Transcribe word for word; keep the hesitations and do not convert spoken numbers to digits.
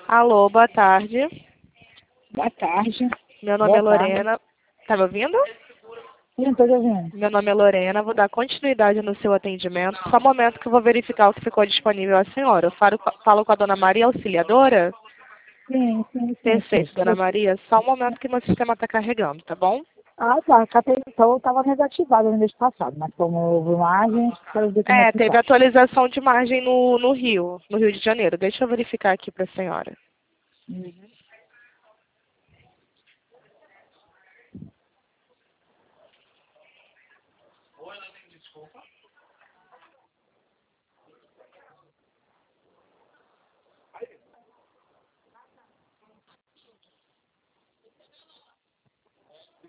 Alô, boa tarde. Boa tarde. Meu nome Boa é Lorena. Tá me ouvindo? Sim, estou ouvindo. Meu nome é Lorena, vou dar continuidade no seu atendimento. Só um momento que eu vou verificar o que ficou disponível à senhora. Eu falo, falo com a dona Maria Auxiliadora? Sim, sim, sim. Perfeito, sim. dona Maria. Só um momento que meu sistema está carregando, tá bom? Ah, tá. Então estava negativado no mês passado, mas como houve imagem, quero ver como é É, que teve tá. atualização de margem no, no Rio, no Rio de Janeiro. Deixa eu verificar aqui para a senhora. Uhum.